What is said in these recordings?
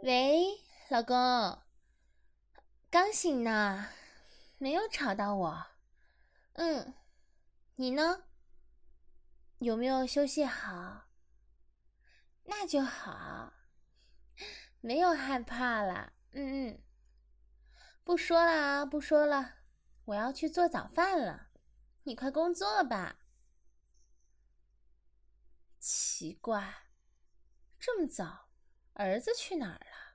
喂，老公，刚醒呢，没有吵到我。嗯，你呢？有没有休息好？那就好，没有害怕啦。不说了啊，不说了，我要去做早饭了，你快工作吧。奇怪，这么早，儿子去哪儿了？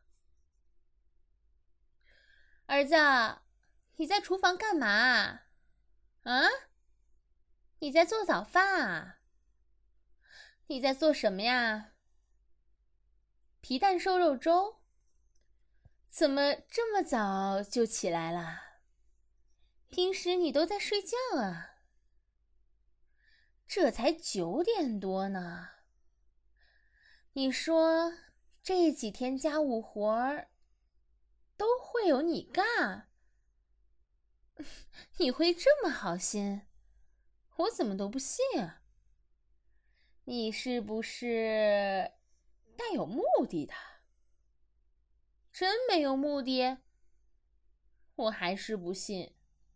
儿子，你在厨房干嘛啊？啊？你在做早饭啊？你在做什么呀？皮蛋瘦肉粥？怎么这么早就起来了？平时你都在睡觉啊？这才9点多呢。你说这几天家务活儿都会有你干？你会这么好心？我怎么都不信啊？你是不是带有目的的？真没有目的？我还是不信。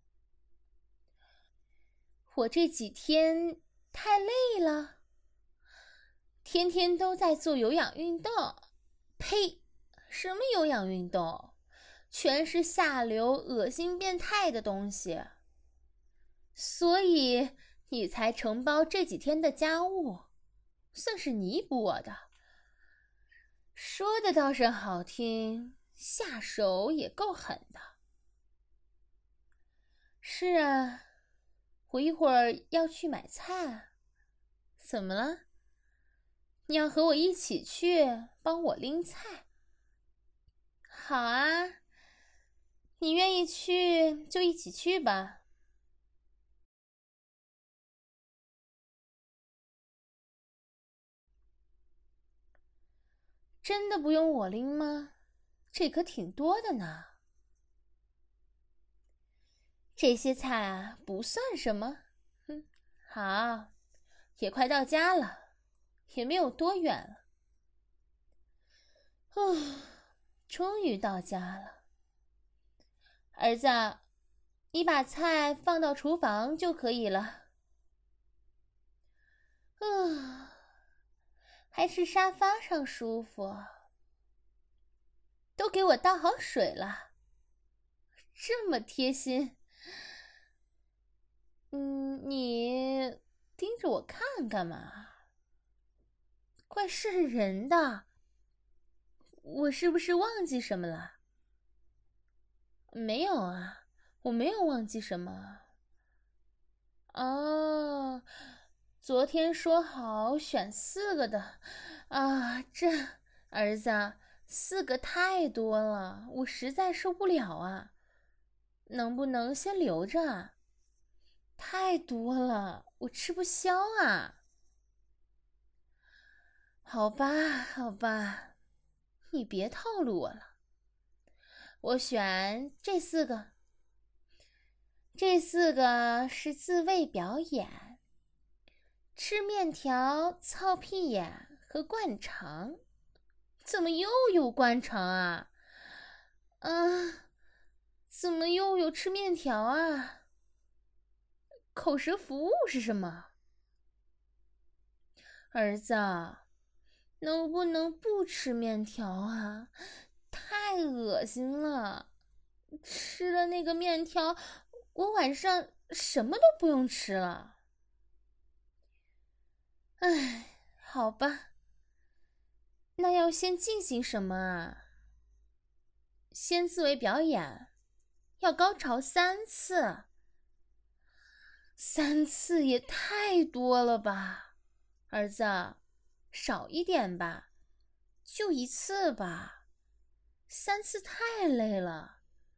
我这几天太累了，天天都在做有氧运动。呸！什么有氧运动？全是下流、恶心、变态的东西。所以你才承包这几天的家务，算是弥补我的。说的倒是好听，下手也够狠的。是啊，我一会儿要去买菜。怎么了？你要和我一起去帮我拎菜？好啊，你愿意去就一起去吧。真的不用我拎吗？这可挺多的呢。这些菜啊，不算什么。好，也快到家了，也没有多远了。终于到家了。儿子，你把菜放到厨房就可以了。还是沙发上舒服。都给我倒好水了，这么贴心。你盯着我看干嘛？怪瘆人的。我是不是忘记什么了？没有啊，我没有忘记什么。哦，昨天说好选4个的啊，儿子，4个太多了，我实在受不了啊。能不能先留着啊？太多了，我吃不消啊。好吧，好吧，你别套路我了。我选这4个。这4个是自慰表演：吃面条、操屁眼和灌肠。怎么又有灌肠啊？怎么又有吃面条啊？口舌服务是什么？儿子，能不能不吃面条啊？太恶心了！吃了那个面条，我晚上什么都不用吃了。唉，好吧，那要先进行什么啊？先自为表演，要高潮3次。3次也太多了吧，儿子，少一点吧，就1次吧。3次太累了。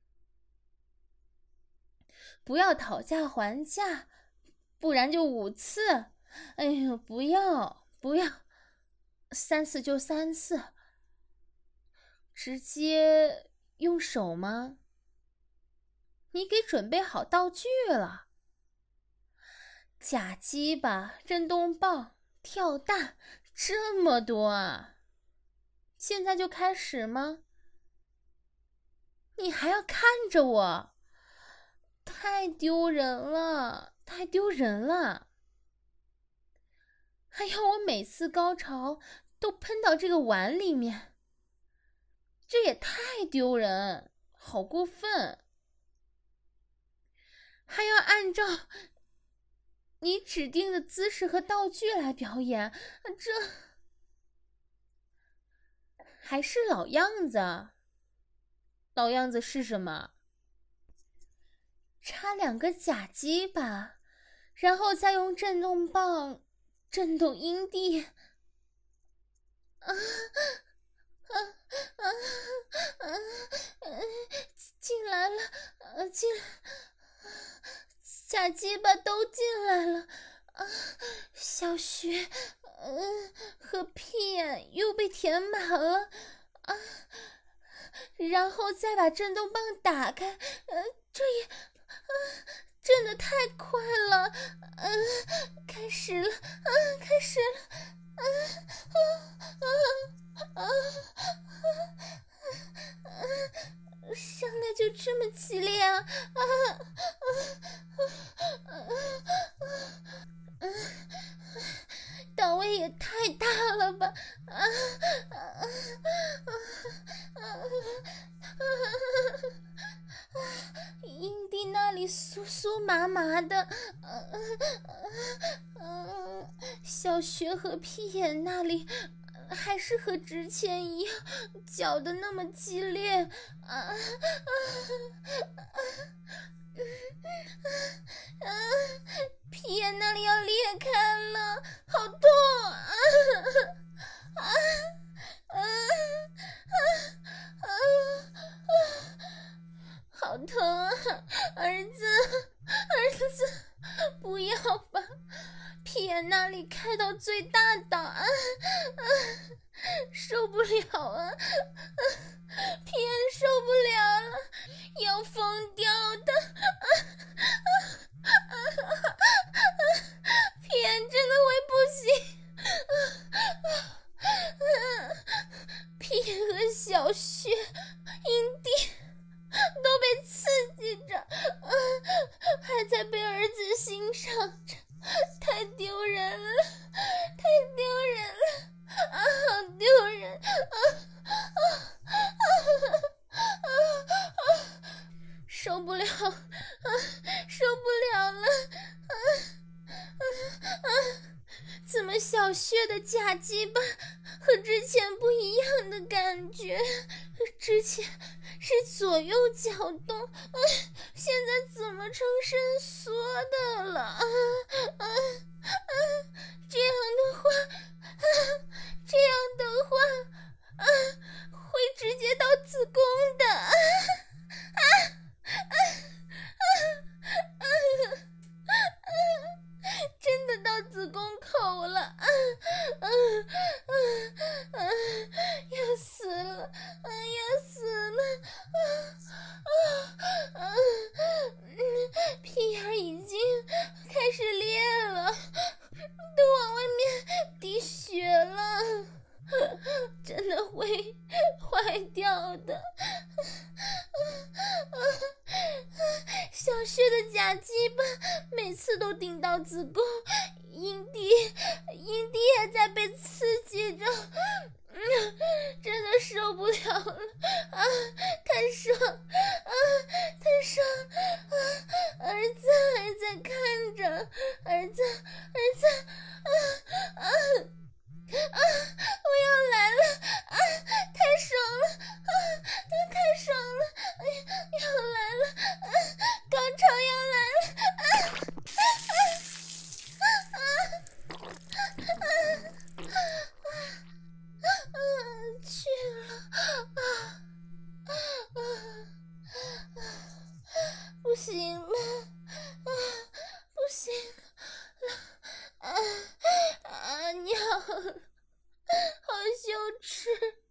不要讨价还价，不然就5次。哎呦，不要不要，3次就3次。直接用手吗？你给准备好道具了？假鸡巴、震动棒、跳蛋，这么多啊！ 现在就开始吗？你还要看着我？太丢人了，太丢人了！还要我每次高潮都喷到这个碗里面，这也太丢人，好过分！还要按照你指定的姿势和道具来表演，这还是老样子。老样子是什么？插2个假鸡巴，然后再用震动棒震动阴蒂。进来了，假鸡巴都进来了，小穴，和屁眼又被填满了，然后再把震动棒打开，这也，震得太快了，开始了，开始了，上来就这么激烈啊！档位也太大了吧！阴蒂那里酥酥麻麻的，小穴和屁眼那里还是和之前一样搅得那么激烈，屁眼那里要裂开了，好痛好疼啊！儿子，不要吧！屁眼那里开到最大档，受不了啊！屁眼受不了了，要疯掉的！屁眼真的会不行！屁眼和小穴、阴蒂都被刺激着，还在被儿子欣赏着，太丢人了，太丢人了，好丢人！受不了，受不了了！怎么小穴的假鸡巴和之前不一样的感觉？之前是左右搅动，现在怎么成伸缩的了？这样的话，会直接到子宫的。真的到子宫口了，要死了，要死了，屁眼已经开始裂了，都往外面滴血了，真的会坏掉的。小穴的假鸡巴每次都顶到子宫，阴蒂也在被刺激着，真的受不了了啊！太爽啊！太爽啊！儿子还在看着，儿子我要来了啊！太爽了啊！太爽了！要来了啊！高潮要来了去了不行了不行了尿了，好羞耻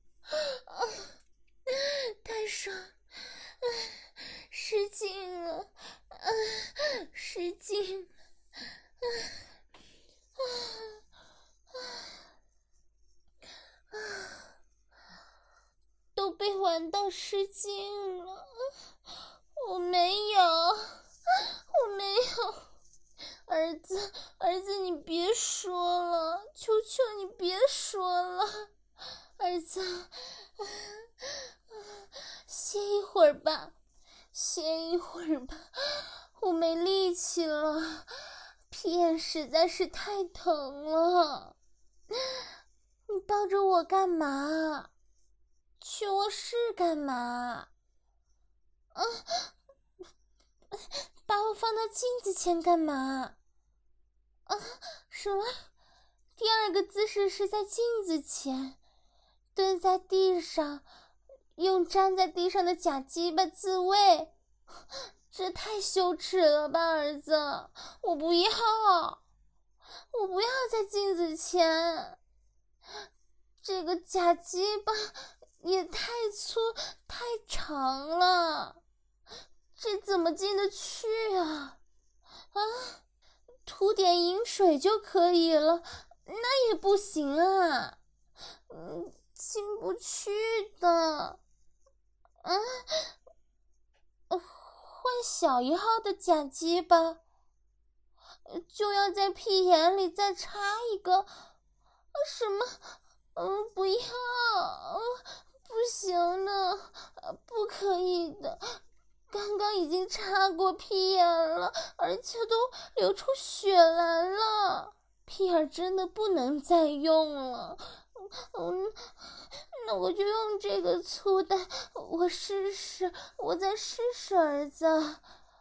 太爽，失禁了，失禁被玩到失禁了。我没有。儿子，你别说了，求求你别说了。儿子，歇一会儿吧，我没力气了，屁眼实在是太疼了。你抱着我干嘛？去卧室干嘛？把我放到镜子前干嘛？什么？第二个姿势是在镜子前，蹲在地上，用粘在地上的假鸡巴自慰，这太羞耻了吧，儿子！我不要在镜子前，这个假鸡巴也太粗太长了，这怎么进得去啊？涂点饮水就可以了，那也不行啊，进不去的。换小一号的假鸡巴，就要在屁眼里再插一个。什么？不要，不行的，不可以的。刚刚已经插过屁眼了，而且都流出血来了，屁眼真的不能再用了。那我就用这个粗的，我再试试，儿子。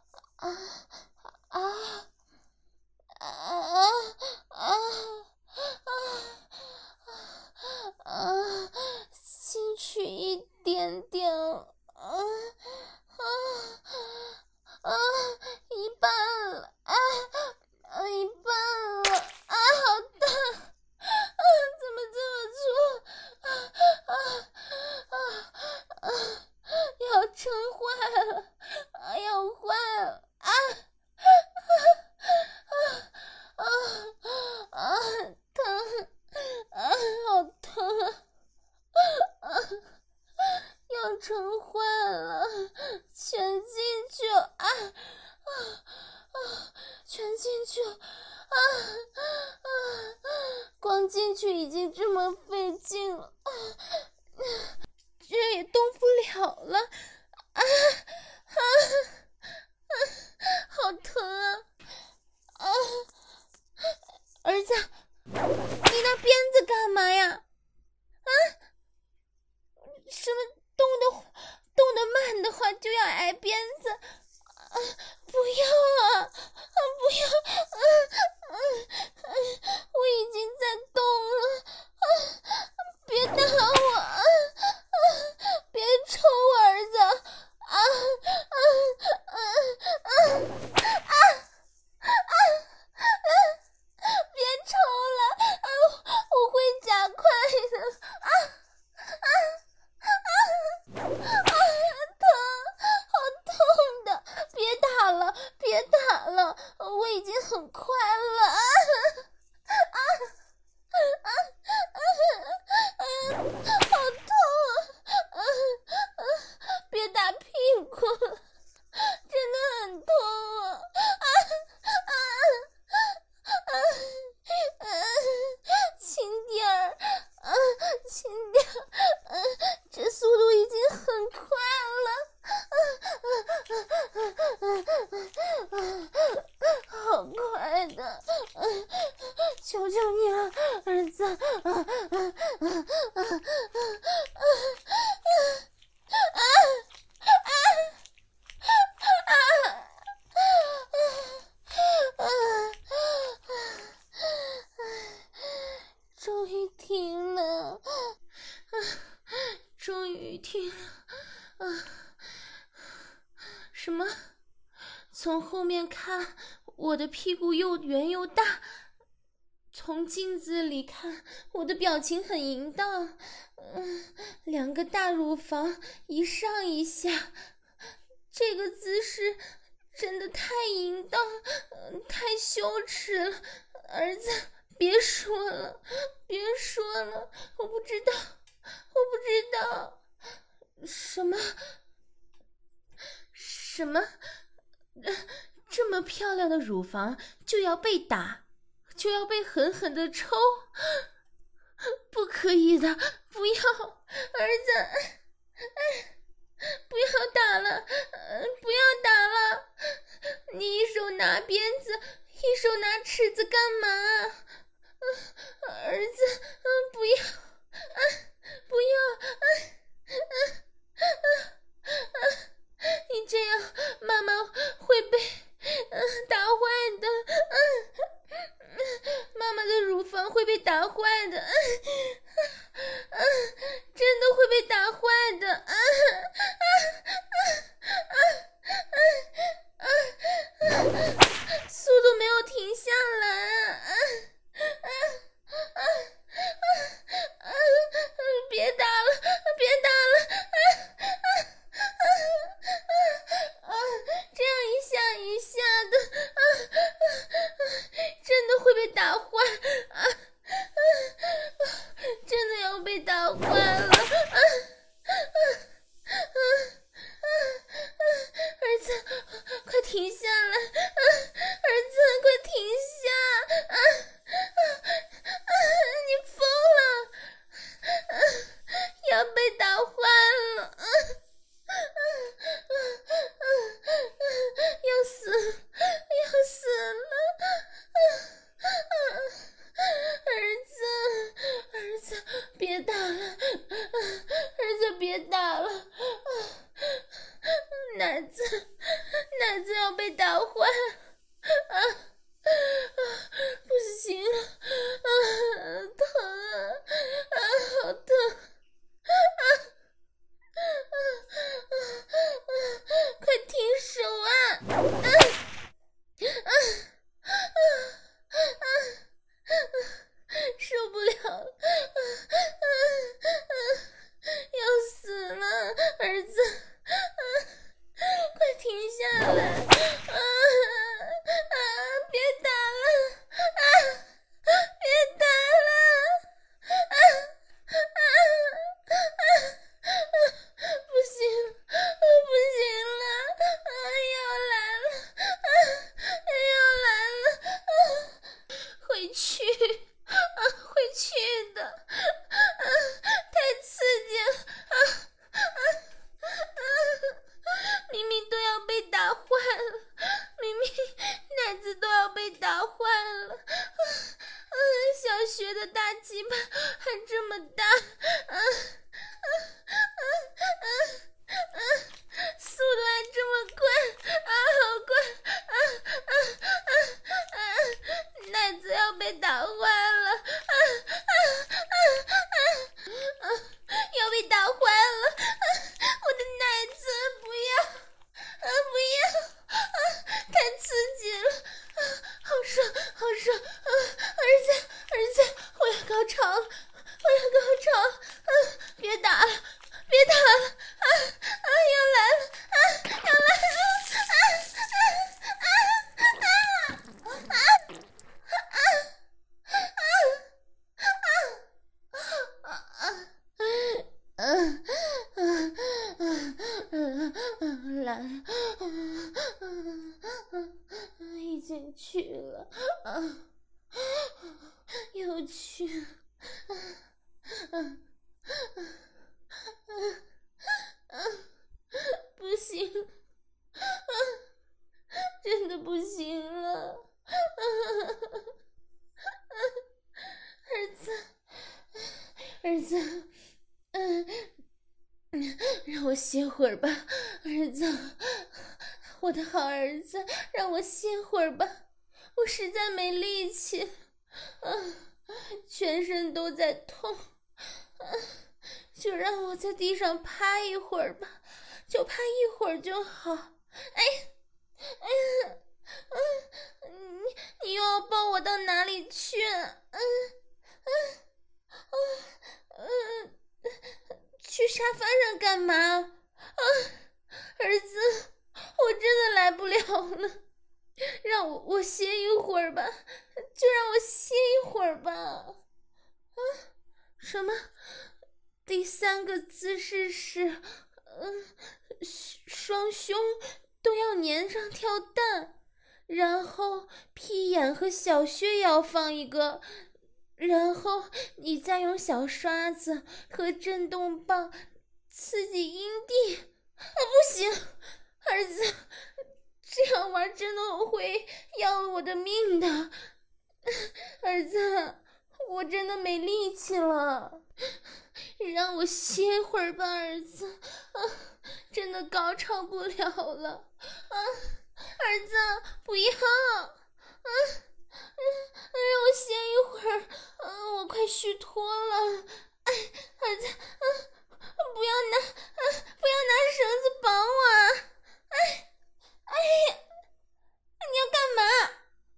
进去一点点，一半了，一半了，好大，怎么这么粗？要撑坏了，要坏了，疼，好疼，要撑坏了，全进去，全进去，光进去已经这么费劲了，这也动不了了，好疼啊！儿子，你拿鞭子干嘛呀？什么动得慢的话就要挨鞭子？不要啊！不要！我已经在动了，别打我！别抽我儿子！别抽了！我会加快的。别打了，我已经很快了。好痛啊！别打屁股，真的很痛啊！轻点儿，轻点儿，这速度已经很快了。好快的，求求你了，儿子！终于停了，终于停了。什么？从后面看，我的屁股又圆又大，从镜子里看，我的表情很淫荡，两个大乳房一上一下，这个姿势真的太淫荡，太羞耻了。儿子，别说了，别说了，我不知道。 什么？这么漂亮的乳房就要被打，就要被狠狠地抽？不可以的，不要，儿子，不要打了，不要打了！你一手拿鞭子，一手拿尺子干嘛？儿子，不要，不要，你这样妈妈会被打坏的，妈妈的乳房会被打坏的，真的会被打坏的，速度没有停下来，别打了，别打了，这样一下一下的，真的会被打坏，真的要被打坏了，儿子，快停下来，儿子，快停下，你疯了，要被打坏了，要死了，儿子，别打了，儿子别打了，奶子要被打坏，不行了，疼好疼，快停手啊！受不了了，要死了，儿子，快停下来，别打了，别打了，不行了，要来了，回去的，太刺激了，明明都要被打坏了，明明奶子都要被打坏了，小学的大鸡巴还这么大，速度还这么快，好快，奶子要被打坏了，要被打坏了，我的奶子不要，太刺激了，好爽，儿子，我要高潮了，别打了，要来了，来了，已经去了，又去，不行，真的不行了，儿子，让我歇会儿吧，儿子，我的好儿子，让我歇会儿吧，我实在没力气，全身都在痛，就让我在地上趴一会儿吧，就趴一会儿就好。你又要抱我到哪里去？去沙发上干嘛？儿子，我真的来不了了，让我歇一会儿吧，就让我歇一会儿吧。什么？第3个姿势是双胸都要粘上跳蛋，然后屁眼和小穴也要放一个，然后你再用小刷子和震动棒刺激阴蒂。不行，儿子，这样玩真的会要了我的命的。儿子，我真的没力气了，让我歇会儿吧，儿子。真的高潮不了了。儿子，不要。让我歇一会儿。我快虚脱了。儿子，不要拿绳子绑我。你要干嘛？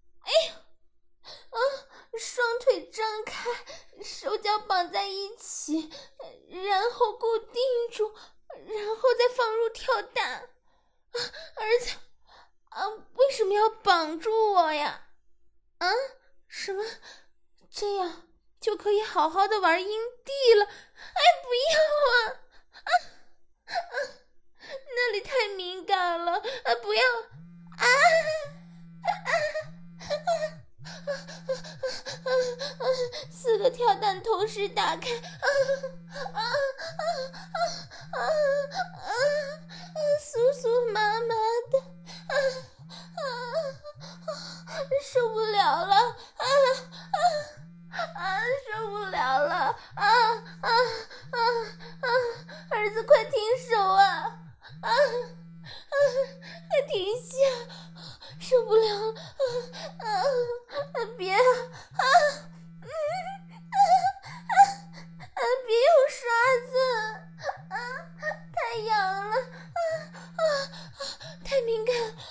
双腿张开，手脚绑在一起，然后固定住，然后再放入跳蛋。儿子，为什么要绑住我呀？什么？这样就可以好好的玩阴蒂了？不要那里太敏感了，不要。4个跳蛋同时打开。酥酥麻麻的。受不了了。受不了了。儿子，快停手啊。快停下，受不了了。别别用刷子。太痒了。太敏感了。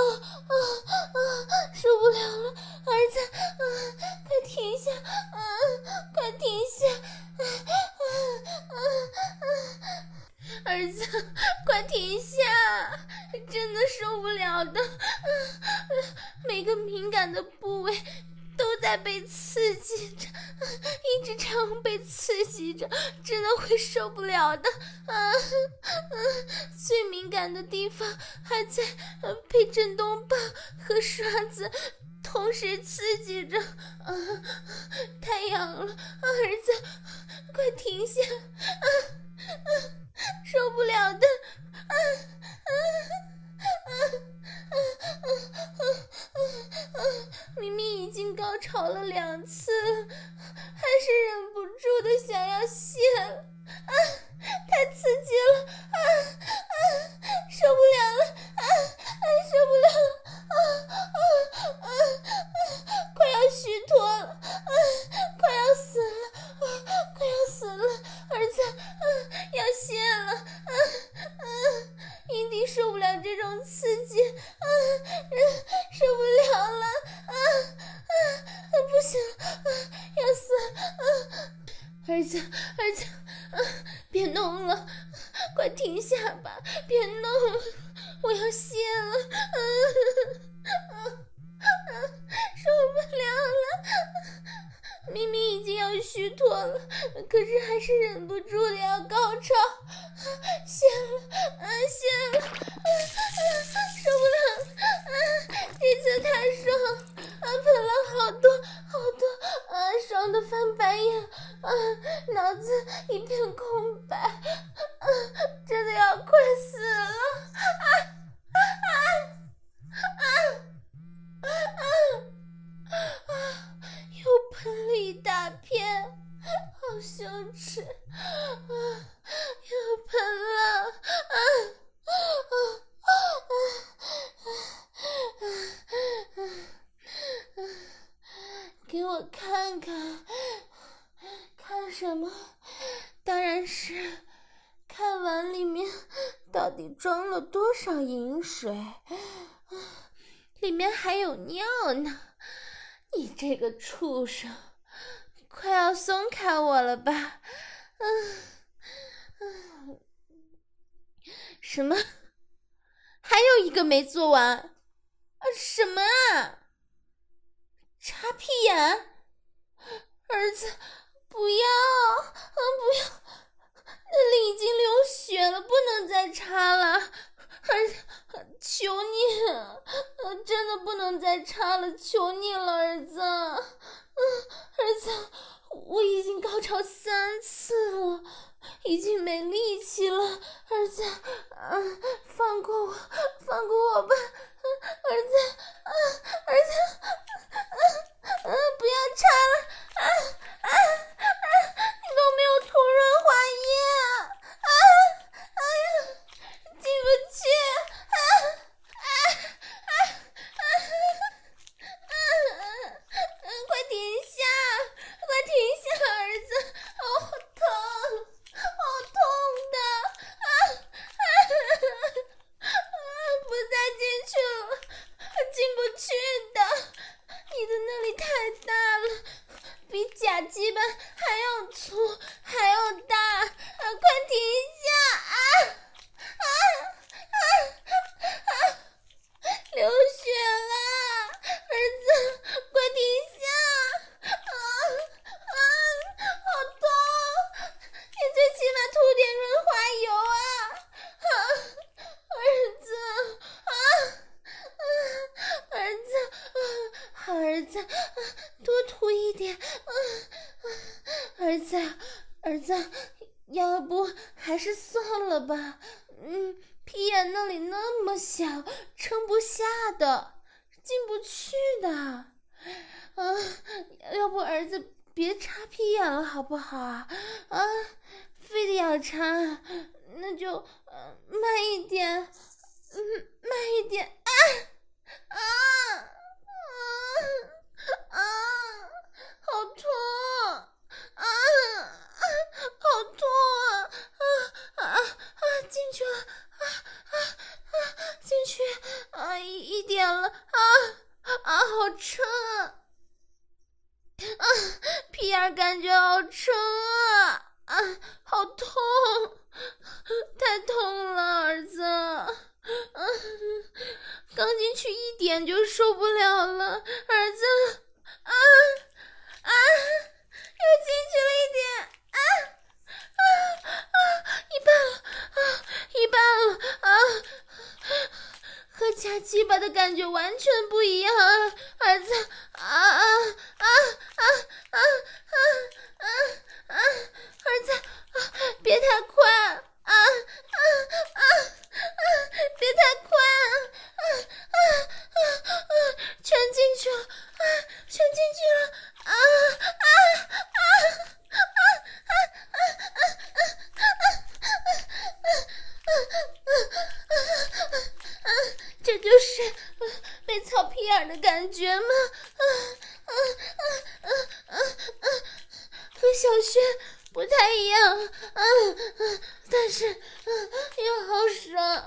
受不了了。儿子，快停下。快停下。儿子，快停下，真的受不了的。每个敏感的部位都在被刺激着，一直这样被刺激着，真的会受不了的。最敏感的地方还在被震动棒和刷子同时刺激着。太痒了。儿子，快停下。受不了的。明明已经高潮了2次，还是忍不住的想要泄了。太刺激了。受不了了。受不了了。快要虚脱了。快要死了。快要死了。儿子，要泄了。阴蒂受不了这种刺激。受不了了。不行了。要死了。儿子，别弄了，快停下吧，别弄了，我要泄了。受不了了。明明已经要虚脱了，可是还是忍不住的要高潮。泄了。受不了了。这次太爽了。喷了好多，爽得翻白眼。脑子一片空白。真的要快死了。又喷了一大片，好羞耻。又喷了。给我看看。看什么？当然是看碗里面到底装了多少饮水。里面还有尿呢。你这个畜生，快要松开我了吧？什么？还有一个没做完？什么啊？插屁眼？儿子，不要，不要，那里已经流血了，不能再已经没力气了，儿子，放过我，放过我吧，儿子，儿子，不要插了，你都没有涂润滑液，哎呀，进不去，快停下，快停下，儿子，好疼，好痛的，不再进去了，进不去的，你的那里太大了，比假鸡巴还要粗，还要大，快停下，流血了，儿子，快停下！好痛！你最起码涂点润滑油儿子，好儿子，多涂一点，儿子，要不还是算了吧，屁眼那里那么小，撑不下的，进不去的，要不儿子别插屁眼了好不好？非得要插，那就慢一点，慢一点，好痛，好痛进去了，进去一点了，好撑屁眼感觉好撑好痛，太痛了，儿子，刚进去一点就受不了了，儿子，又进去了一点，一半了，和夹鸡巴的感觉完全不一样，儿子，儿子，别太快，别太快，全进去了，全进去了，这就是被操屁眼的感觉吗？和小学不太一样，但是又好爽，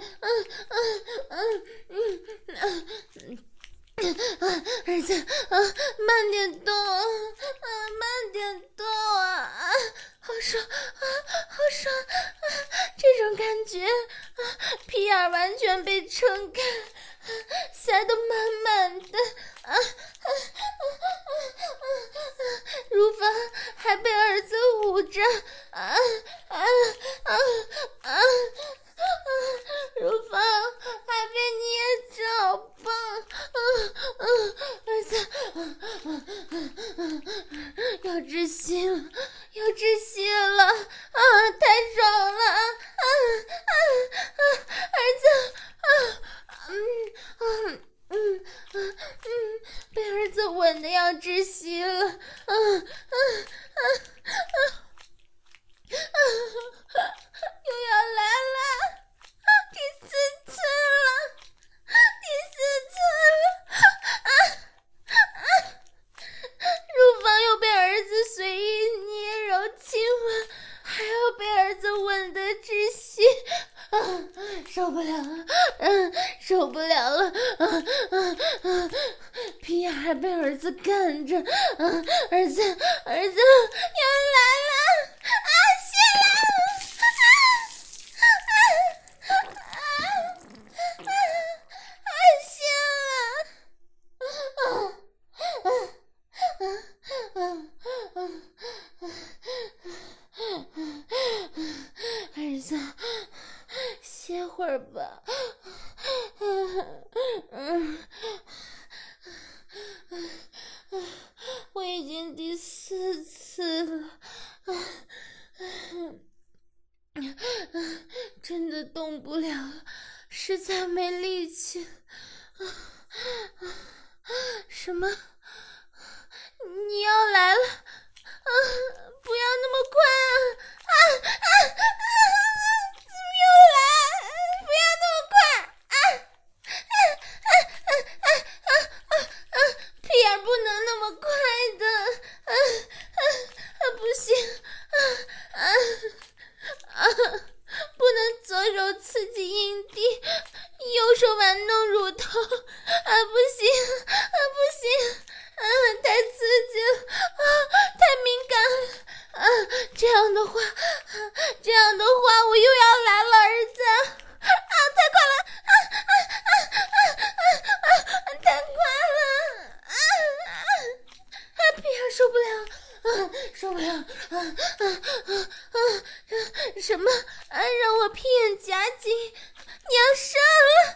儿子，慢点动，慢点动好爽，好爽，这种感觉，屁眼完全被撑开，塞得满满的，乳房还被儿子捂着，乳房还被捏着，好棒，儿子，要窒息了，要窒息了，太爽了，儿子，被儿子吻得要窒息了，又要来了，第四次了，乳房又被儿子随意捏揉亲吻，还要被儿子吻得窒息，受不了了，受不了了，屁眼还被儿子干着，儿子要来了，谢了，谢了，儿子，歇会儿吧。我已经第4次了， 动不了了，实在没力气。什么？你要来了？不要那么快怎么又来？不要那么快屁眼不能那么快的，不行，不能左手刺激阴蒂，右手玩弄乳头，不行，太刺激了，太敏感了，这样的话，我又要来了，儿子，太快了，太快了，屁眼受不了，什么？让我屁眼夹紧，你要射了，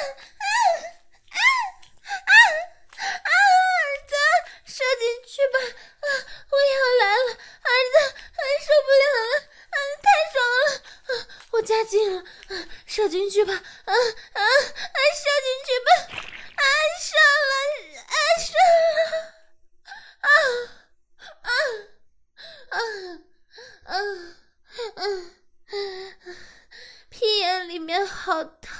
儿子，射进去吧，我要来了，儿子，受不了了，太爽了，我夹紧了，射进去吧，射进去吧，射了，屁眼里面好烫，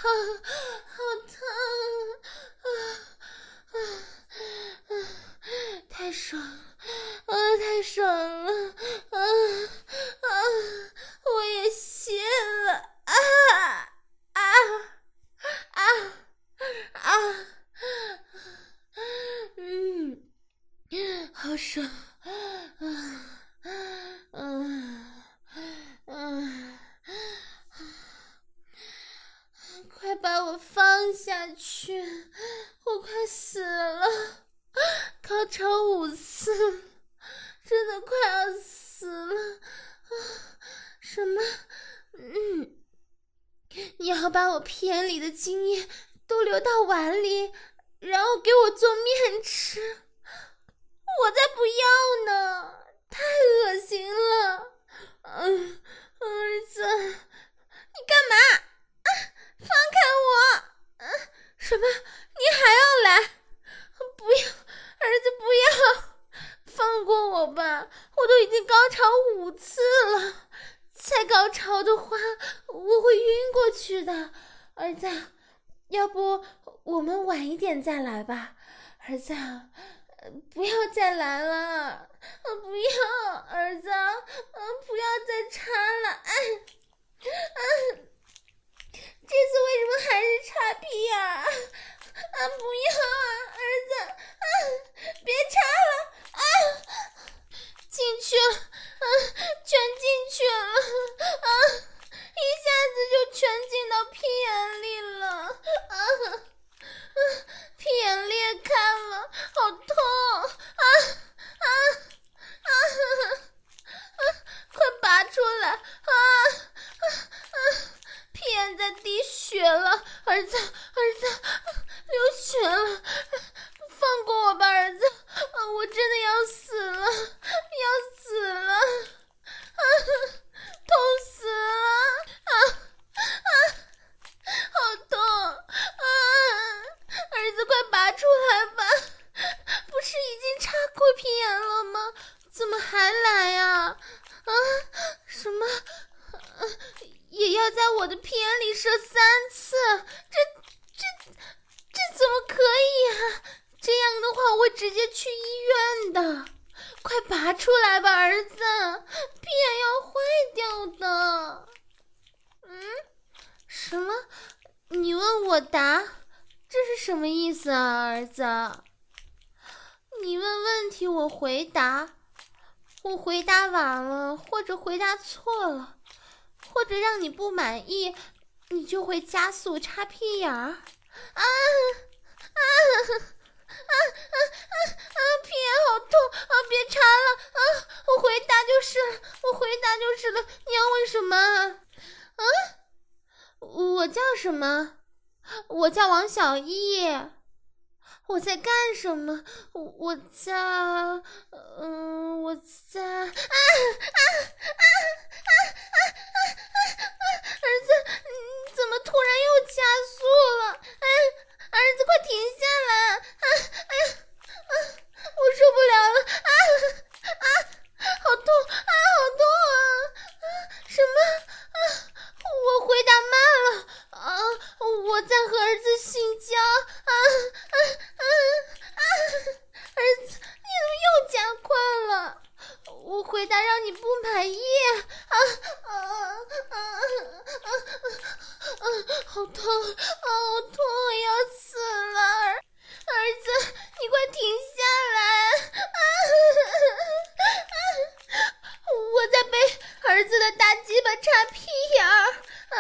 太爽了，我也泄了，好爽，快把我放下去，我快死了，高潮5次，真的快要死了，什么？你要把我屁眼里的精液都流到碗里，然后给我做面吃，我才不要呢，太恶心了，儿子，你干嘛？放开我！什么？你还要来？不要，儿子，不要！放过我吧，我都已经高潮5次了，再高潮的话，我会晕过去的。儿子，要不我们晚一点再来吧？儿子，不要再来了，不要，儿子，不要再插了，这次为什么还是插屁眼儿？不要儿子，别插了，进去了，全进去了，一下子就全进到屁眼里了，屁眼裂开了，好痛，快拔出来，屁眼在滴血了，儿子，流血了，放过我吧，儿子，我真的要死了，痛死了，好痛，儿子，快拔出来吧，不是已经插过屁眼了吗？怎么还来呀？什么？也要在我的屁眼里射3次？这怎么可以啊？这样的话，我直接去医院的。快拔出来吧，儿子，屁眼要坏掉的。什么？你问我答，这是什么意思啊，儿子？你问问题我回答，我回答晚了，或者回答错了，或者让你不满意，你就会加速插屁眼儿。屁眼好痛别插了我回答就是了，你要问什么我叫什么？我叫王小艺。我在干什么？我在儿子， 什么？我回答慢了。我在和儿子性交。儿子，你怎么又加快了？我回答让你不满意。好痛，好痛，要死了！儿子，你快停下来！我在被儿子的大鸡巴插屁眼儿。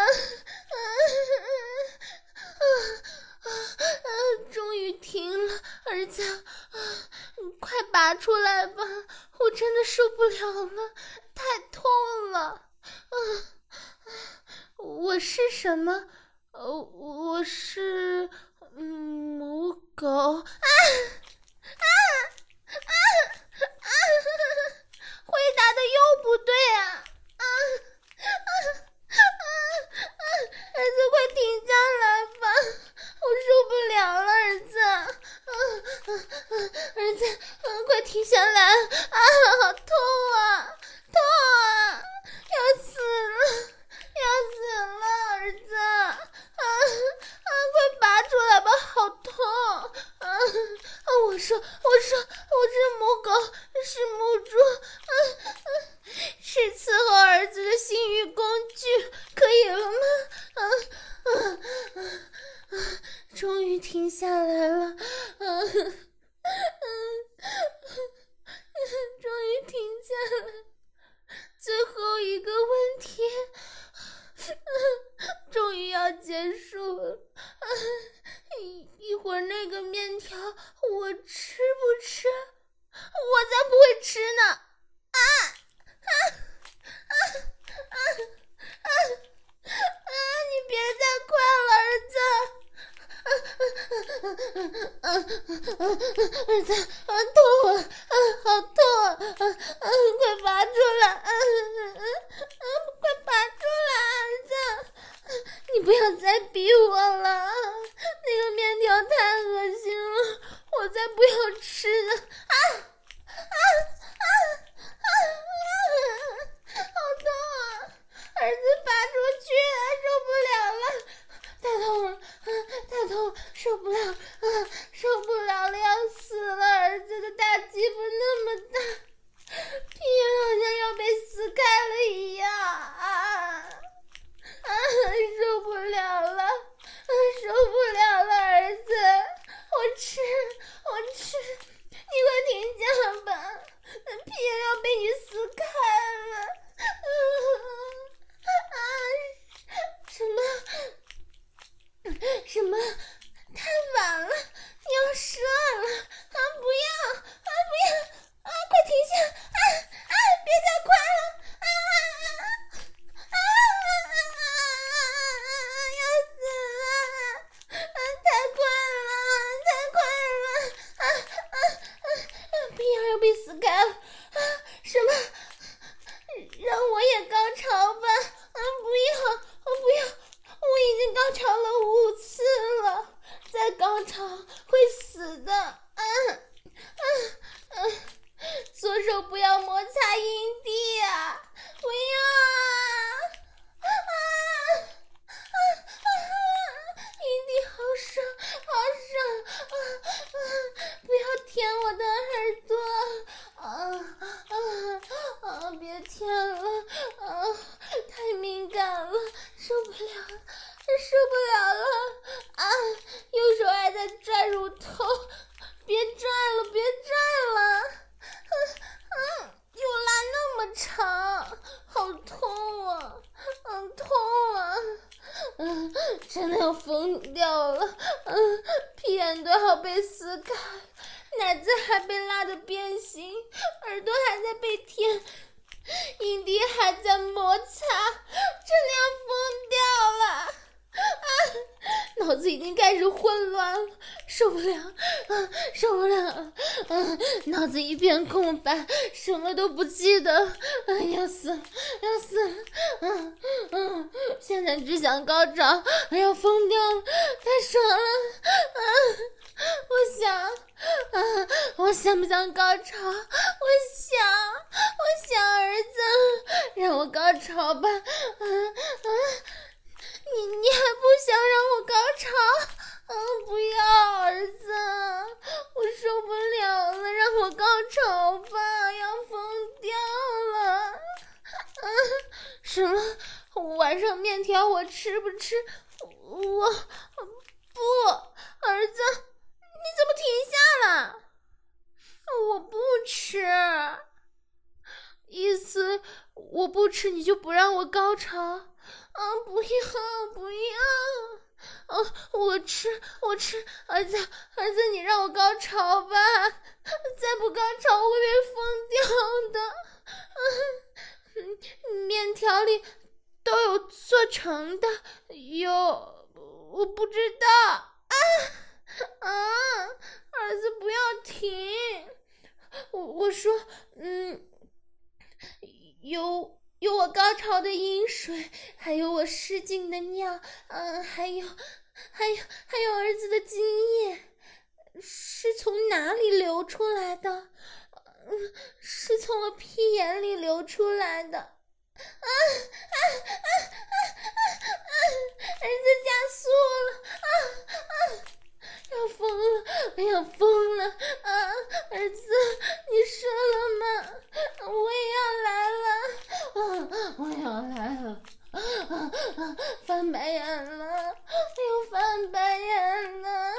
终于停了，儿子，你快拔出来吧，我真的受不了了，太痛了。我是什么？我是母狗。回答的又不对啊！儿子，快停下来吧，我受不了了，儿子。儿子，快停下来！好痛啊，痛啊，要死了，要死了，儿子！快拔出来吧，好痛！我说，我是母狗，是母猪，是伺候儿子的性欲工具，可以了吗？终于停下来了，终于停下来。最后一个问题，终于要结束了。一会儿那个面条我吃不吃？我才不会吃呢！你别再快了，儿子！儿子，痛啊！好痛啊！快拔出来！快拔出来，儿子！你不要再逼我了，那个面条太恶心了，我才不要吃呢！好痛啊！儿子，拔出去，受不了了，太痛了，太痛，受不了，受不了了，要死了！儿子的大鸡巴那么大，屁好像要被撕开了一样。受不了了，受不了了，儿子，我吃，你快停下吧，屁要被你撕开了。什么？太晚了，你要射了！不要！快停下！别再快了！要死了！太快了！屁眼又被撕开了！什么？让我也高潮吧！不要！我已经高潮了5次了，再高潮会死的。左手不要摩擦阴蒂啊！不要阴蒂好爽，不要舔我的耳朵！别舔了，太敏感了，受不了了！右手还在拽乳头，别拽了！又拉那么长，好痛啊！痛啊！真的要疯掉了！屁眼都要被撕开，奶子还被拉得变形，耳朵还在被舔，阴蒂还在摩擦，真的要疯掉了！脑子已经开始混乱了，受不了，脑子一片空白，什么都不记得，要死了，现在只想高潮，要疯掉了，太爽了，我想我想不想高潮？我想儿子，让我高潮吧。你还不想让我高潮？不要儿子，我受不了了，让我高潮吧，要疯掉了。什么？晚上面条我吃不吃？我不，儿子，你怎么停下了？我不吃，意思我不吃你就不让我高潮？不要不要！我吃，儿子，你让我高潮吧，再不高潮我会被疯掉的。面条里都有做成的，我不知道。儿子不要停！我说，有我高潮的阴水，还有我失禁的尿，还有儿子的精液，是从哪里流出来的？是从我屁眼里流出来的。儿子加速了！要疯了！我要疯了！儿子，你射了吗？我也要来了！我要来了！翻白眼了！又翻白眼了！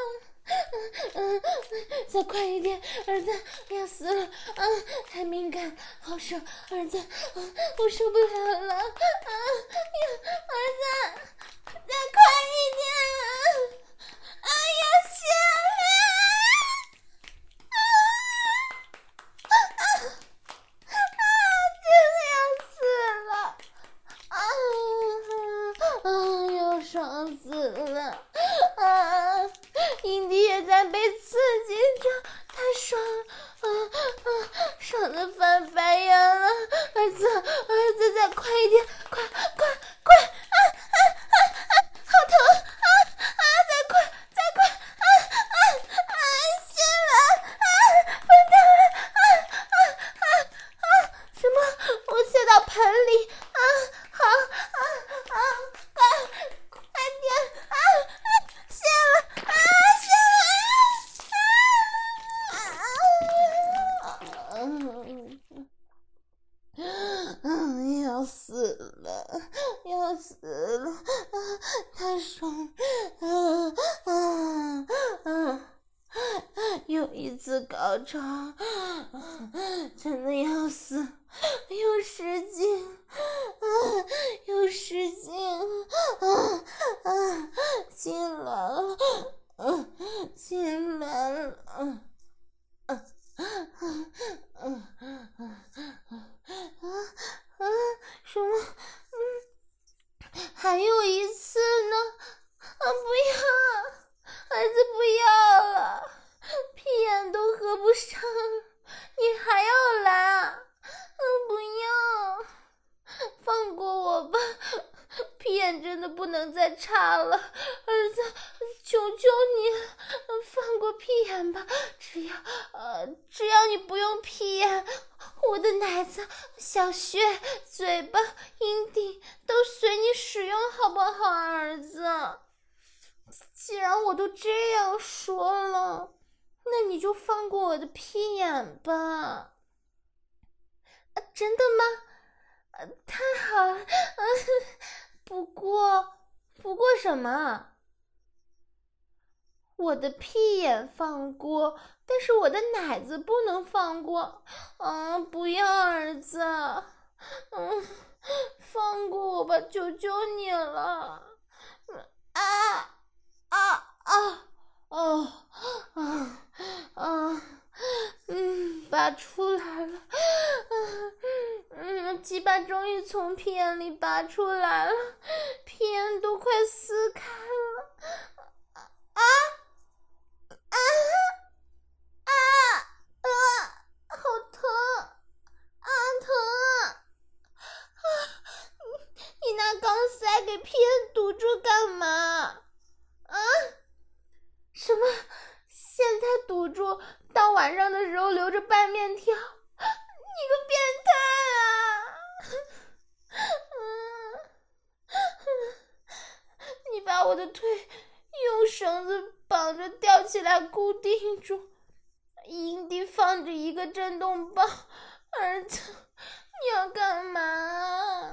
再快一点，儿子要死了！太敏感，好受，儿子，我受不了了！儿子，再快一点！要血了！要爽死了！阴蒂也在被刺激着，太爽了！爽得翻白眼了！儿子，再快一点！快！好疼！再快！泄了！疯掉了！什么？我泄到盆里！好！快点！泄了！要死了！太爽了！又一次高潮，真的要死！又失禁，痉挛了！什么？还有一次呢？不要，儿子不要了，屁眼都合不上，你还要来？不要，放过我吧，屁眼真的不能再插了，儿子，求求你，放过屁眼吧，只要你不用屁眼，我的奶子、小穴、嘴巴、阴蒂都随你使用，好不好，儿子？既然我都这样说了，那你就放过我的屁眼吧。真的吗？太好了！不过什么？我的屁眼放过，但是我的奶子不能放过。不要，儿子，放过我吧，求求你了！拔出来了！鸡巴终于从屁眼里拔出来了，屁眼都快撕开了！好疼！疼！你拿钢塞给屁眼堵住干嘛？什么？现在堵住我的腿用绳子绑着吊起来固定住，阴蒂放着一个震动棒。儿子，你要干嘛？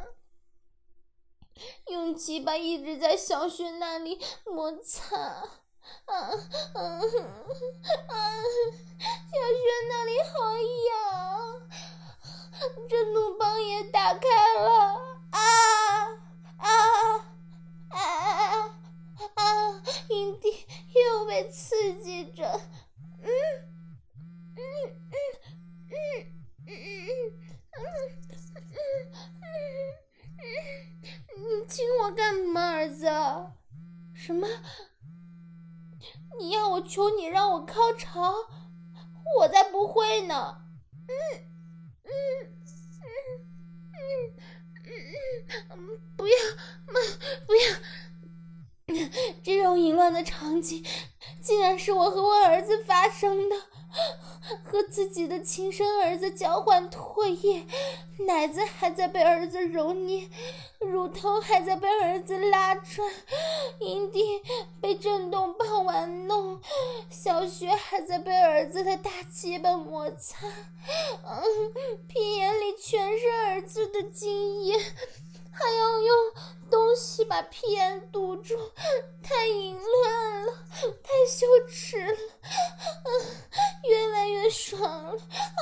用鸡巴一直在小穴那里摩擦，小穴那里好痒，震动棒也打开了，阴蒂又被刺激着，你亲我干嘛，儿子？什么？你要我求你让我高潮？我才不会呢！不要，不要！这种淫乱的场景，竟然是我和我儿子发生的。和自己的亲生儿子交换唾液，奶子还在被儿子揉捏，乳头还在被儿子拉转，阴蒂被震动棒玩弄，小穴还在被儿子的大鸡巴摩擦，屁眼里全是儿子的精液，还要用东西把屁眼堵住，太淫乱了，太羞耻了，越来越爽了，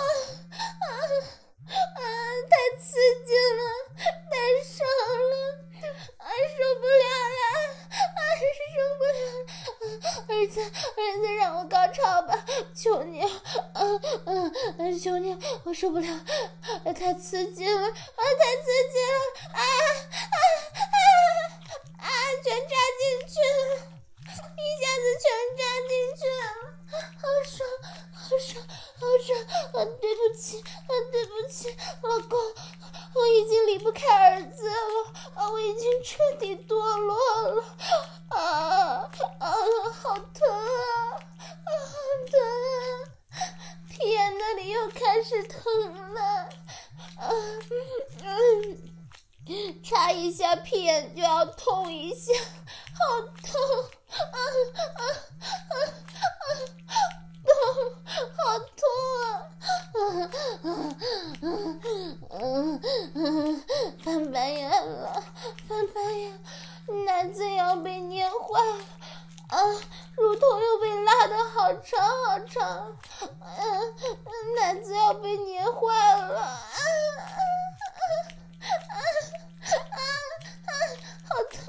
太刺激了，太爽了，受不了了，受不了了，儿子让我高潮吧，求你，求你，我受不了，太刺激了，太刺激了，全插进去了，一下子全插进去了，好爽，好爽，好爽！对不起，对不起，老公，我已经离不开儿子了，我已经彻底堕落了，好疼啊，好疼啊！屁眼那里又开始疼了，插一下屁眼就要痛一下，好痛，痛，好痛啊！翻白眼了，翻白眼，奶子要被捏坏了，乳头又被拉得好长好长，奶子要被捏坏了，好疼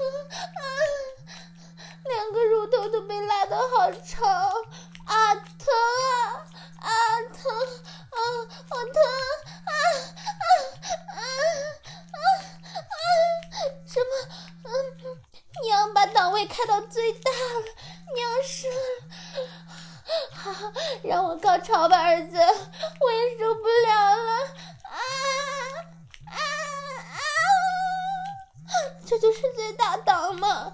两个乳头都被拉得好长，疼疼好疼什么？娘把档位开到最大了，娘生了，好，让我高潮吧，儿子，我也受不了了，这就是最大档嘛，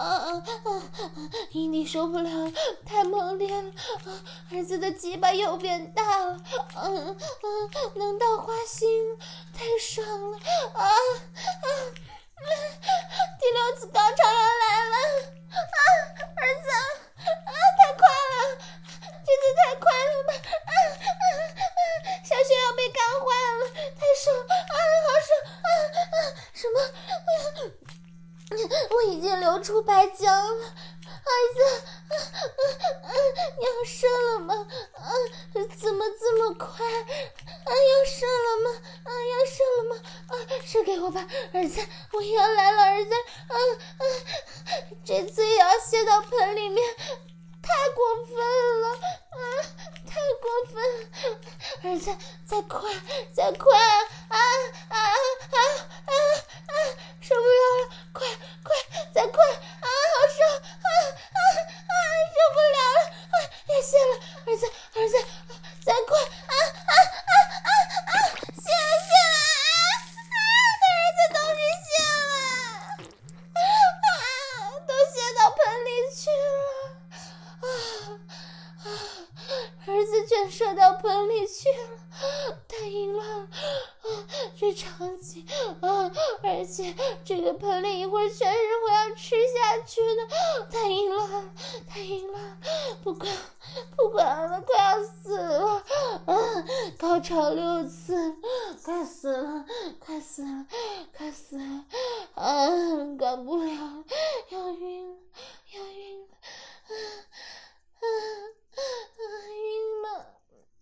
阴蒂受不了了，太猛烈了，儿子的鸡巴又变大了，能到花心了，太爽了，第6次高潮要来了，儿子，太快了，这次太快了吧，小穴要被干坏了，太爽，好爽，什么？我已经流出白浆了，儿子，你要射了吗？怎么这么快？要射了吗？要射了吗？射给我吧，儿子，我也要来了，儿子，这次也要泄到盆里面，太过分了，太过分了，儿子，再快，再快，受不了了，快，再快，好爽，受不了了，要泄了，儿子，再快，泄了，儿子终于泄了，都泄到盆里去了，儿子全射到盆里去了，太淫乱了，这场景，而且这个盆里一会儿全是我要吃下去的，太硬了，太硬了，不管了，快要死了！高潮6次，快死了，快死了，快死了！管不了，要晕了，要晕了！晕了！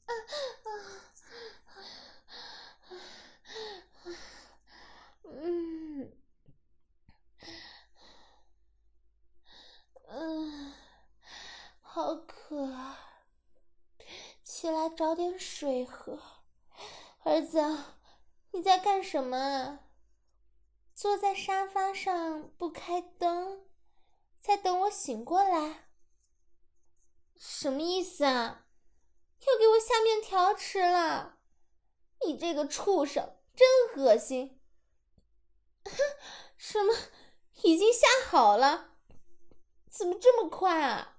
好渴啊！起来找点水喝。儿子，你在干什么啊？坐在沙发上不开灯，在等我醒过来？什么意思啊？又给我下面条吃了？你这个畜生，真恶心！什么？已经下好了？怎么这么快啊？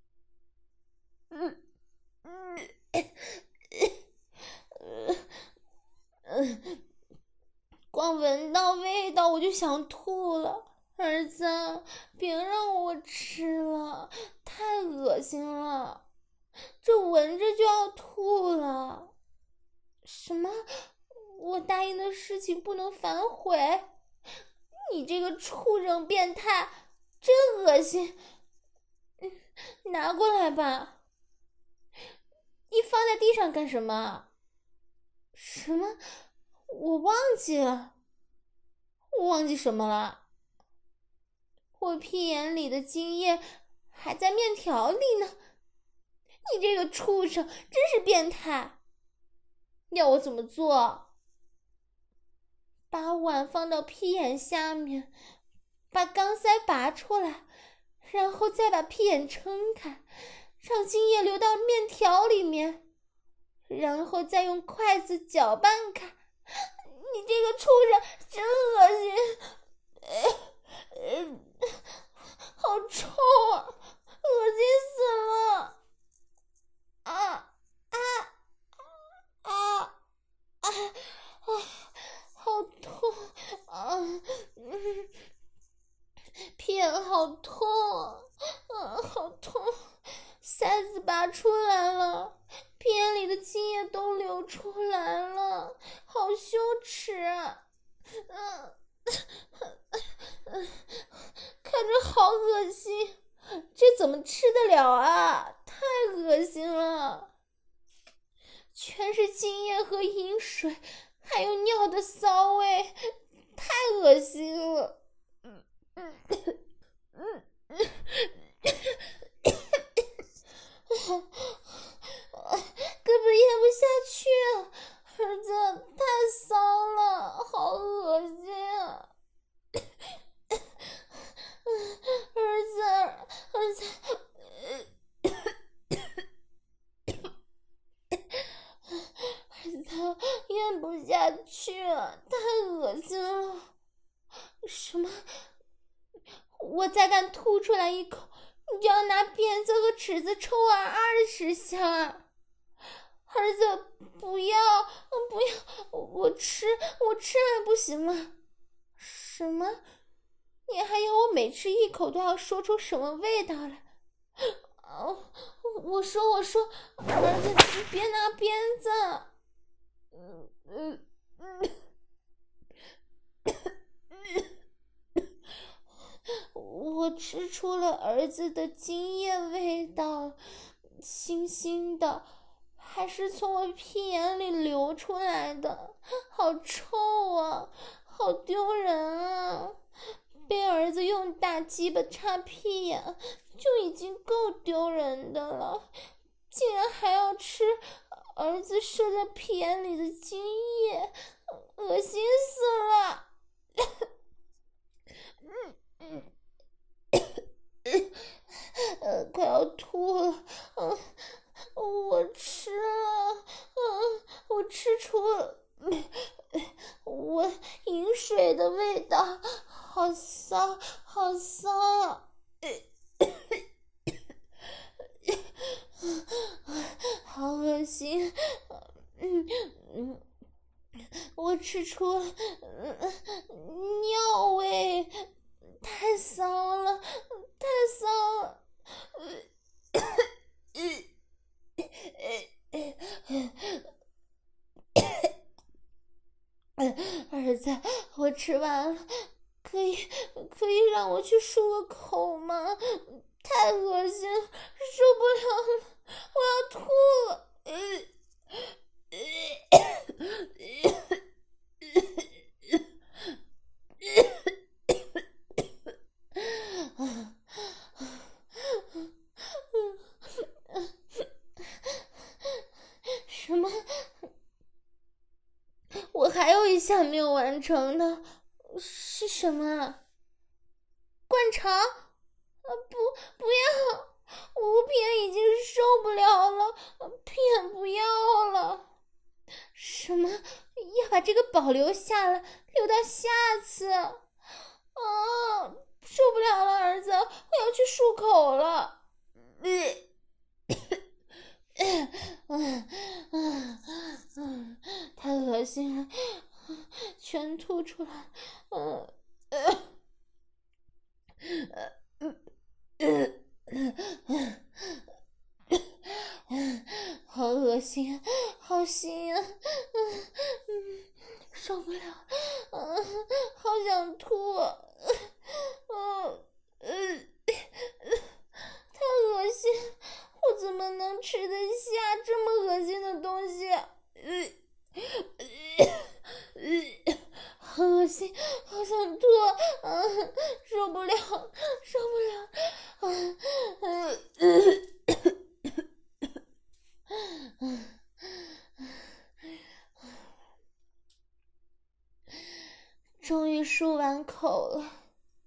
光闻到味道我就想吐了。儿子，别让我吃了，太恶心了，这闻着就要吐了。什么？我答应的事情不能反悔？你这个畜生变态，真恶心！拿过来吧。你放在地上干什么？什么？我忘记了。我忘记什么了？我屁眼里的精液还在面条里呢。你这个畜生真是变态！要我怎么做？把碗放到屁眼下面，把钢塞拔出来，然后再把屁眼撑开，让精液流到面条里面，然后再用筷子搅拌开。你这个畜生真恶心！好臭啊，恶心死了！好痛啊！屁眼好痛好痛！塞子拔出来了，屁眼里的精液都流出来了，好羞耻啊！看着好恶心，这怎么吃得了啊？太恶心了，全是精液和饮水，还有尿的骚味，太恶心了。根本咽不下去，儿子，太骚了，好恶心啊！儿子，咽不下去了，太恶心了。什么？我再敢吐出来一口，你就要拿鞭子和尺子抽我20下啊！儿子，不要，不要，我吃还不行吗？什么？你还要我每吃一口都要说出什么味道来？我说，儿子，你别拿鞭子。我吃出了儿子的精液味道，腥腥的，还是从我屁眼里流出来的，好臭啊，好丢人啊！被儿子用大鸡巴插屁眼就已经够丢人的了，竟然还要吃儿子射在屁眼里的精液，恶心死了！快要吐了。我吃了，我吃出了我饮水的味道，好骚，好骚！好恶心！ 我吃出了尿味，太骚了，太骚了。儿子，我吃完了，可以让我去漱个口吗？太恶心了，受不了了，我要吐了。什么？我还有一项没有完成的，是什么？灌肠？不要！无片已经受不了了，片不要了。什么？要把这个保留下来，留到下次？受不了了，儿子，我要去漱口了。太恶心了，全吐出来。好恶心，好腥啊！受不了，好想吐，太恶心，我怎么能吃得下这么恶心的东西？好恶心，好想吐，受不了，受不了，终于漱完口了。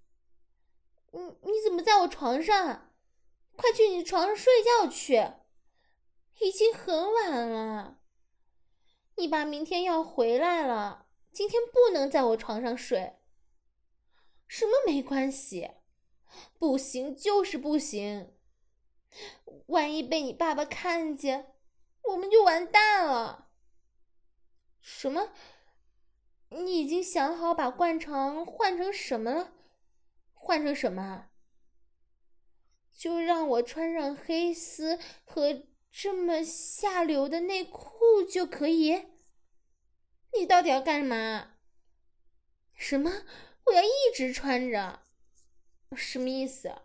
你怎么在我床上？快去你床上睡觉去，已经很晚了。你爸明天要回来了，今天不能在我床上睡。什么没关系？不行就是不行。万一被你爸爸看见，我们就完蛋了。什么？你已经想好把灌肠换成什么了？换成什么？就让我穿上黑丝和这么下流的内裤就可以？你到底要干嘛？什么？我要一直穿着？什么意思？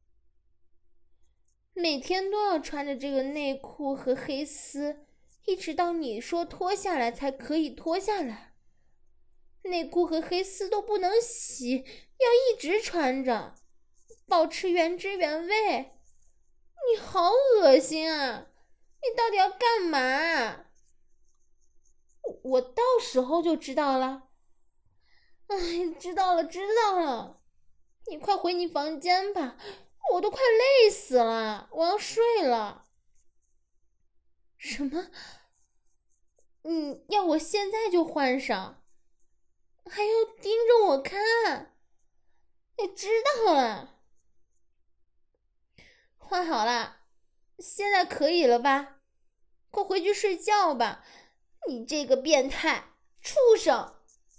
每天都要穿着这个内裤和黑丝，一直到你说脱下来才可以脱下来。内裤和黑丝都不能洗，要一直穿着，保持原汁原味。你好恶心啊！你到底要干嘛？我到时候就知道了。知道了。你快回你房间吧，我都快累死了，我要睡了。什么？你要我现在就换上？还要盯着我看？你知道了。换好了，现在可以了吧？快回去睡觉吧，你这个变态畜生！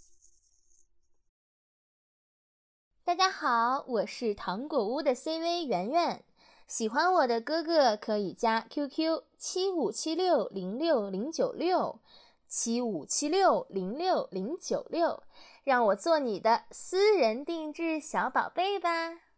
大家好，我是糖果屋的 CV 圆圆，喜欢我的哥哥可以加 QQ 7576060675760606，让我做你的私人定制小宝贝吧。